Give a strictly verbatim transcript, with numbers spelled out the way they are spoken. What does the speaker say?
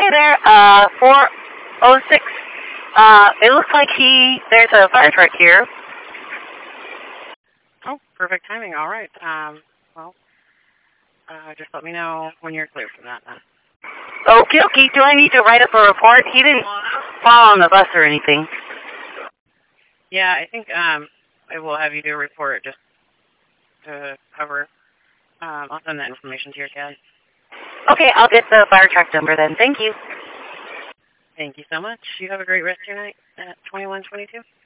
Hey there, uh, four oh six. Uh, it looks like he, there's a fire truck here. Oh, perfect timing. All right. Um, well, uh, just let me know when you're clear for that then. Okie dokie, do I need to write up a report? He didn't fall on the bus or anything. Yeah, I think um, I will have you do a report just to cover. Um, I'll send that information to your dad. Okay, I'll get the fire truck number then. Thank you. Thank you so much. You have a great rest of your night at twenty-one twenty-two.